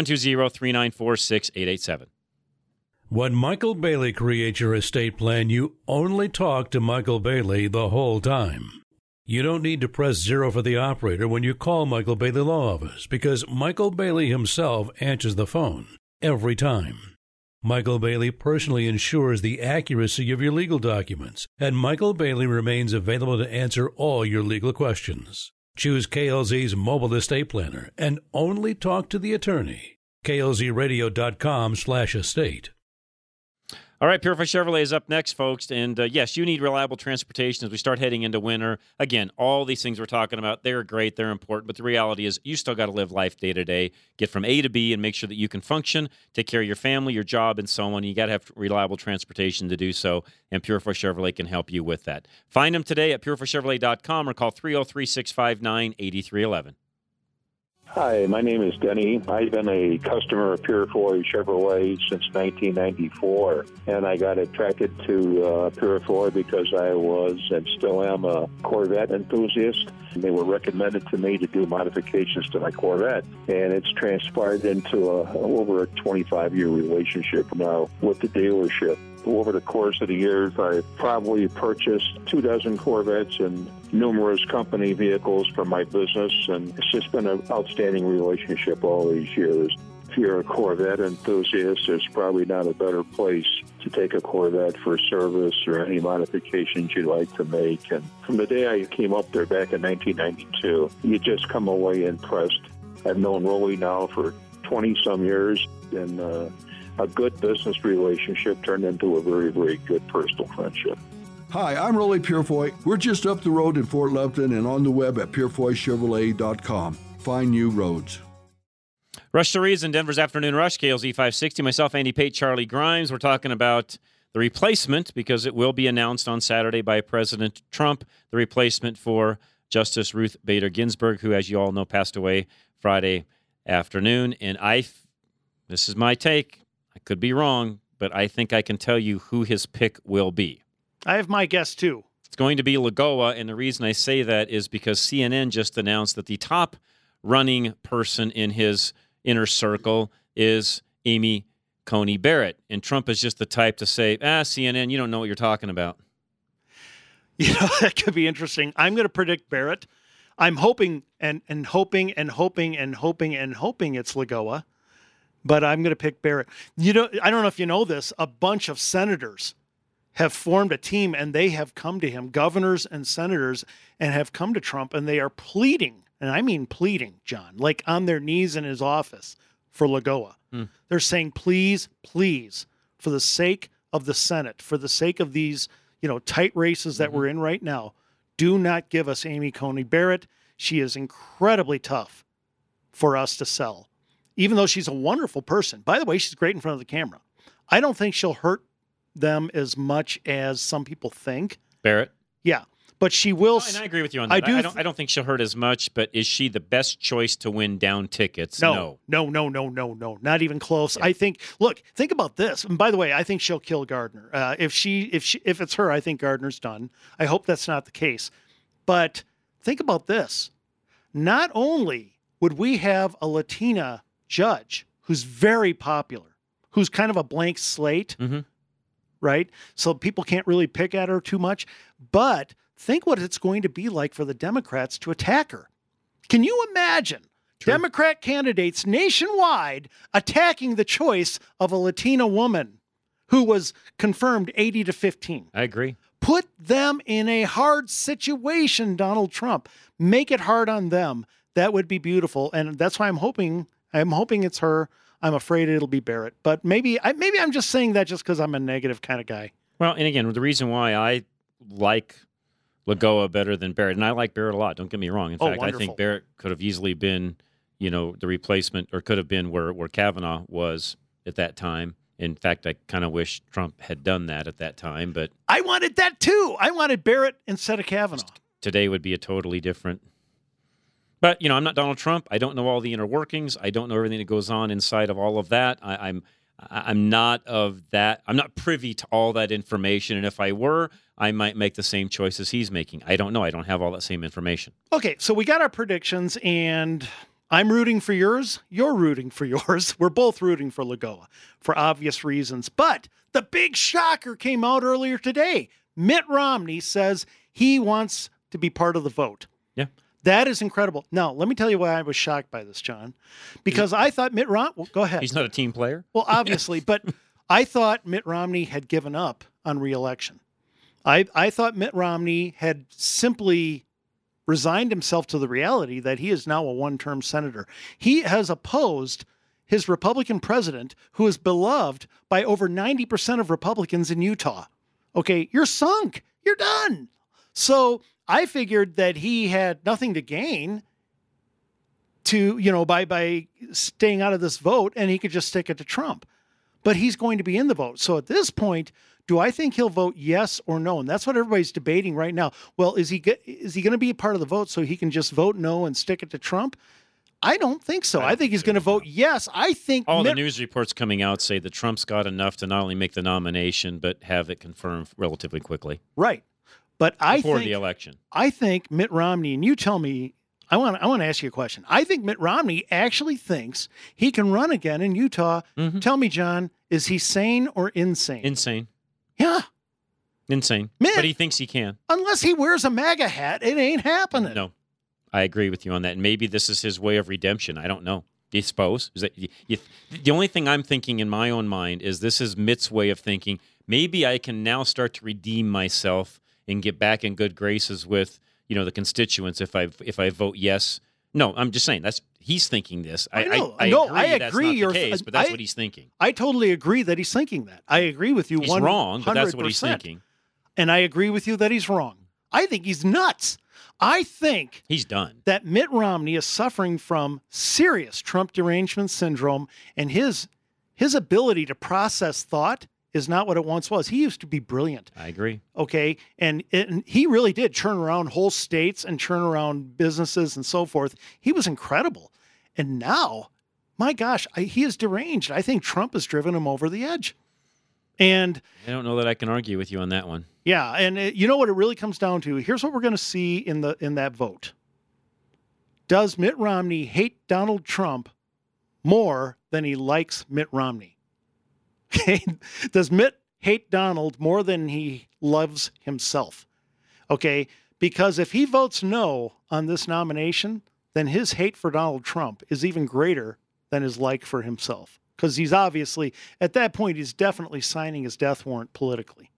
720-394-6887. When Michael Bailey creates your estate plan, you only talk to Michael Bailey the whole time. You don't need to press 0 for the operator when you call Michael Bailey Law Office because Michael Bailey himself answers the phone every time. Michael Bailey personally ensures the accuracy of your legal documents, and Michael Bailey remains available to answer all your legal questions. Choose KLZ's mobile estate planner and only talk to the attorney. klzradio.com/estate. All right, Purify Chevrolet is up next, folks. And yes, you need reliable transportation as we start heading into winter. Again, all these things we're talking about, they're great, they're important. But the reality is you still got to live life day to day, get from A to B and make sure that you can function, take care of your family, your job, and so on. You got to have reliable transportation to do so, and Purify Chevrolet can help you with that. Find them today at purifychevrolet.com or call 303-659-8311. Hi, my name is Denny. I've been a customer of Purifoy Chevrolet since 1994, and I got attracted to Purifoy because I was and still am a Corvette enthusiast. They were recommended to me to do modifications to my Corvette, and it's transpired into over a 25-year relationship now with the dealership. Over the course of the years, I probably purchased 24 Corvettes and numerous company vehicles for my business, and it's just been an outstanding relationship all these years. If you're a Corvette enthusiast, there's probably not a better place to take a Corvette for service or any modifications you'd like to make. And from the day I came up there back in 1992, you just come away impressed. I've known Rolly now for 20-some years, and a good business relationship turned into a very, very good personal friendship. Hi, I'm Rolly Purifoy. We're just up the road in Fort Lupton and on the web at purifoychevrolet.com. Find new roads. Rush to Reason, Denver's Afternoon Rush, KLZ 560. Myself, Andy Pate, Charlie Grimes. We're talking about the replacement, because it will be announced on Saturday by President Trump, the replacement for Justice Ruth Bader Ginsburg, who, as you all know, passed away Friday afternoon. And this is my take. I could be wrong, but I think I can tell you who his pick will be. I have my guess, too. It's going to be Lagoa, and the reason I say that is because CNN just announced that the top running person in his inner circle is Amy Coney Barrett, and Trump is just the type to say, CNN, you don't know what you're talking about. That could be interesting. I'm going to predict Barrett. I'm hoping and hoping it's Lagoa. But I'm going to pick Barrett. I don't know if you know this, a bunch of senators have formed a team, and they have come to him, governors and senators, and have come to Trump, and they are pleading, and I mean pleading, John, like on their knees in his office for Lagoa. They're saying, please, please, for the sake of the Senate, for the sake of these, tight races that we're in right now, do not give us Amy Coney Barrett. She is incredibly tough for us to sell. Even though she's a wonderful person. By the way, she's great in front of the camera. I don't think she'll hurt them as much as some people think. Barrett? Yeah. but she will. And I agree with you on that. I don't think she'll hurt as much, but is she the best choice to win down tickets? No. Not even close. Yeah. I think. Look, think about this. And by the way, I think she'll kill Gardner. If it's her, I think Gardner's done. I hope that's not the case. But think about this. Not only would we have a Latina judge who's very popular, who's kind of a blank slate, right? So people can't really pick at her too much. But think what it's going to be like for the Democrats to attack her. Can you imagine Democrat candidates nationwide attacking the choice of a Latina woman who was confirmed 80-15? I agree. Put them in a hard situation, Donald Trump. Make it hard on them. That would be beautiful. And that's why I'm hoping it's her. I'm afraid it'll be Barrett. But maybe I'm just saying that just because I'm a negative kind of guy. Well, and again, the reason why I like Lagoa better than Barrett, and I like Barrett a lot, don't get me wrong. In fact, wonderful. I think Barrett could have easily been, the replacement, or could have been where Kavanaugh was at that time. In fact, I kind of wish Trump had done that at that time, but I wanted that too. I wanted Barrett instead of Kavanaugh. Today would be a totally different. But, I'm not Donald Trump. I don't know all the inner workings. I don't know everything that goes on inside of all of that. I'm not of that. I'm not privy to all that information. And if I were, I might make the same choices he's making. I don't know. I don't have all that same information. Okay, so we got our predictions, and I'm rooting for yours. You're rooting for yours. We're both rooting for Lagoa for obvious reasons. But the big shocker came out earlier today. Mitt Romney says he wants to be part of the vote. Yeah. That is incredible. Now, let me tell you why I was shocked by this, John. Because I thought Mitt Romney... Well, go ahead. He's not a team player? Well, obviously. But I thought Mitt Romney had given up on re-election. I thought Mitt Romney had simply resigned himself to the reality that he is now a one-term senator. He has opposed his Republican president, who is beloved by over 90% of Republicans in Utah. Okay, you're sunk. You're done. So I figured that he had nothing to gain by staying out of this vote, and he could just stick it to Trump. But he's going to be in the vote. So at this point, do I think he'll vote yes or no? And that's what everybody's debating right now. Well, is he going to be a part of the vote so he can just vote no and stick it to Trump? I don't think so. I think he's going to vote yes. I think the news reports coming out say that Trump's got enough to not only make the nomination, but have it confirmed relatively quickly. Right. But before the election. I think Mitt Romney, and you tell me, I want to ask you a question. I think Mitt Romney actually thinks he can run again in Utah. Mm-hmm. Tell me, John, is he sane or insane? Insane. Yeah. Insane. Man, but he thinks he can. Unless he wears a MAGA hat, it ain't happening. No. I agree with you on that. And maybe this is his way of redemption. I don't know. Do you suppose? Is that the only thing I'm thinking in my own mind is this is Mitt's way of thinking. Maybe I can now start to redeem myself and get back in good graces with, the constituents if I vote yes. No, I'm just saying he's thinking this. I agree. That's not the case, but that's what he's thinking. I totally agree that he's thinking that. I agree with you. He's wrong, but that's what he's thinking. And I agree with you that he's wrong. I think he's nuts. I think he's done. That Mitt Romney is suffering from serious Trump derangement syndrome, and his ability to process thought is not what it once was. He used to be brilliant. I agree. Okay. And he really did turn around whole states and turn around businesses and so forth. He was incredible. And now, my gosh, he is deranged. I think Trump has driven him over the edge. And I don't know that I can argue with you on that one. Yeah. And you know what it really comes down to? Here's what we're going to see in that vote. Does Mitt Romney hate Donald Trump more than he likes Mitt Romney? Okay. Does Mitt hate Donald more than he loves himself? Okay. Because if he votes no on this nomination, then his hate for Donald Trump is even greater than his like for himself. Because he's obviously, at that point, he's definitely signing his death warrant politically.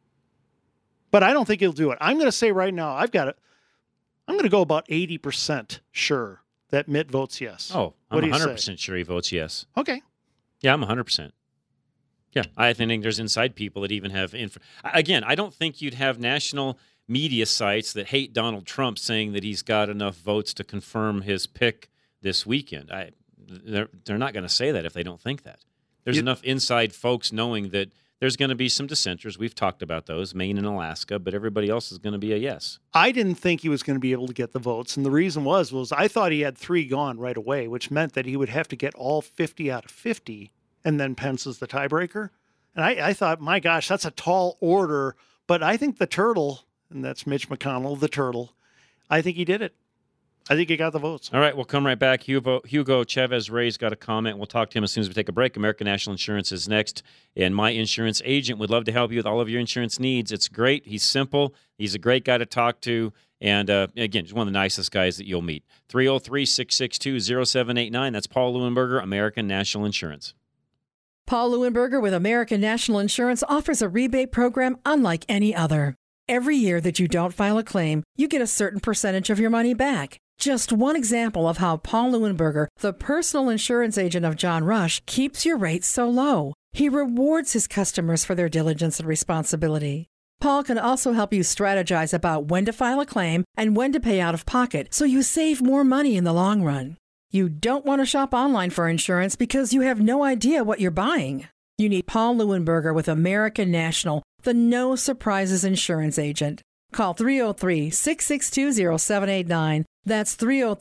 But I don't think he'll do it. I'm going to say right now, I'm going to go about 80% sure that Mitt votes yes. Oh, I'm 100% sure he votes yes. Okay. Yeah, I'm 100%. Yeah, I think there's inside people that even have again, I don't think you'd have national media sites that hate Donald Trump saying that he's got enough votes to confirm his pick this weekend. They're not going to say that if they don't think that. There's enough inside folks knowing that there's going to be some dissenters. We've talked about those, Maine and Alaska, but everybody else is going to be a yes. I didn't think he was going to be able to get the votes, and the reason was I thought he had 3 gone right away, which meant that he would have to get all 50 out of 50, and then Pence is the tiebreaker. And I thought, my gosh, that's a tall order, but I think the turtle, and that's Mitch McConnell, the turtle, I think he did it. I think he got the votes. All right, we'll come right back. Hugo Chavez Ray's got a comment. We'll talk to him as soon as we take a break. American National Insurance is next, and my insurance agent would love to help you with all of your insurance needs. It's great. He's simple. He's a great guy to talk to, and again, he's one of the nicest guys that you'll meet. 303-662-0789. That's Paul Leuenberger, American National Insurance. Paul Leuenberger with American National Insurance offers a rebate program unlike any other. Every year that you don't file a claim, you get a certain percentage of your money back. Just one example of how Paul Leuenberger, the personal insurance agent of John Rush, keeps your rates so low. He rewards his customers for their diligence and responsibility. Paul can also help you strategize about when to file a claim and when to pay out of pocket so you save more money in the long run. You don't want to shop online for insurance because you have no idea what you're buying. You need Paul Leuenberger with American National, the no surprises insurance agent. Call 303-662-0789. That's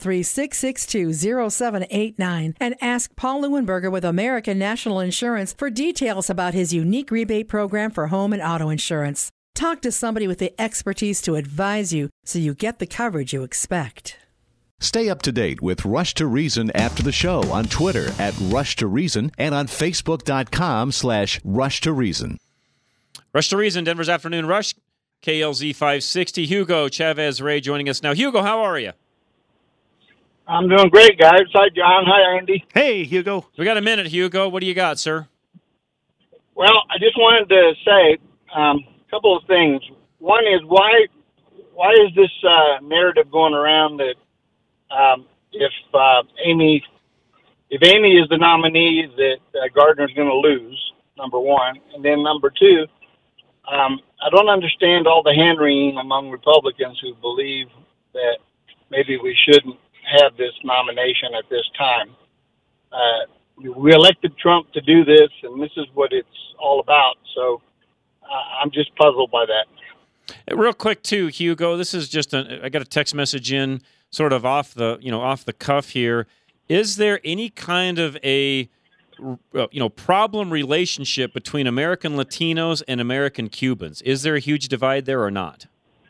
303-662-0789. And ask Paul Leuenberger with American National Insurance for details about his unique rebate program for home and auto insurance. Talk to somebody with the expertise to advise you so you get the coverage you expect. Stay up to date with Rush to Reason after the show on Twitter at Rush to Reason and on Facebook.com/Rush to Reason. Rush to Reason, Denver's Afternoon Rush, KLZ 560. Hugo Chavez Ray joining us now. Hugo, how are you? I'm doing great, guys. Hi, John. Hi, Andy. Hey, Hugo. We got a minute, Hugo. What do you got, sir? Well, I just wanted to say a couple of things. One is why is this narrative going around that if Amy is the nominee, that Gardner's going to lose? Number one, and then number two, I don't understand all the hand-wringing among Republicans who believe that maybe we shouldn't have this nomination at this time. We elected Trump to do this, and this is what it's all about. So I'm just puzzled by that. Real quick, too, Hugo. This is just I got a text message in, sort of off the cuff here. Is there any kind of a problem relationship between American Latinos and American Cubans? Is there a huge divide there or not?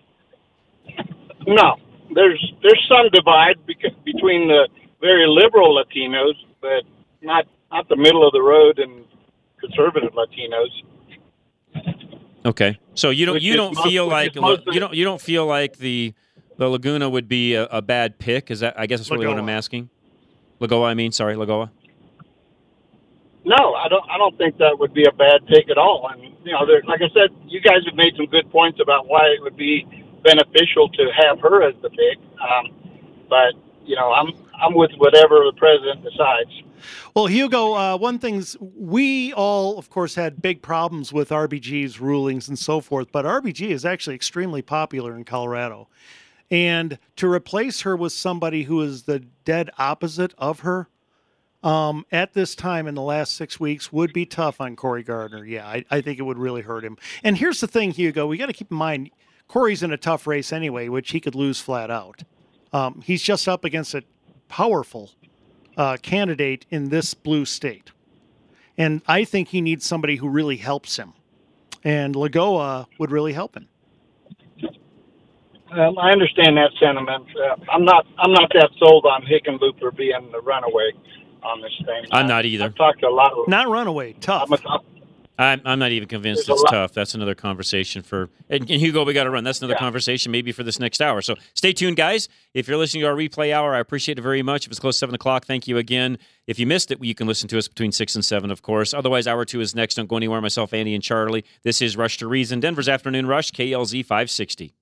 No, there's some divide between the very liberal Latinos, but not the middle of the road and conservative Latinos. Okay, so you don't feel like the Laguna would be a bad pick? Is that, I guess that's really what I'm asking. Lagoa. No, I don't think that would be a bad pick at all. And like I said, you guys have made some good points about why it would be beneficial to have her as the pick. But I'm with whatever the president decides. Well, Hugo, one thing we all, of course, had big problems with RBG's rulings and so forth, but RBG is actually extremely popular in Colorado. And to replace her with somebody who is the dead opposite of her at this time in the last 6 weeks would be tough on Cory Gardner. Yeah, I think it would really hurt him. And here's the thing, Hugo, we got to keep in mind, Cory's in a tough race anyway, which he could lose flat out. He's just up against a powerful candidate in this blue state. And I think he needs somebody who really helps him. And Lagoa would really help him. I understand that sentiment. I'm not that sold on Hickenlooper being the runaway on this thing. I'm not either. I've talked to a lot of not runaway, tough. I'm not even convinced it's tough. That's another conversation and Hugo, we got to run. That's another conversation maybe for this next hour. So stay tuned, guys. If you're listening to our replay hour, I appreciate it very much. If it's close to 7 o'clock, thank you again. If you missed it, you can listen to us between 6 and 7, of course. Otherwise, hour 2 is next. Don't go anywhere. Myself, Andy, and Charlie. This is Rush to Reason, Denver's Afternoon Rush, KLZ 560.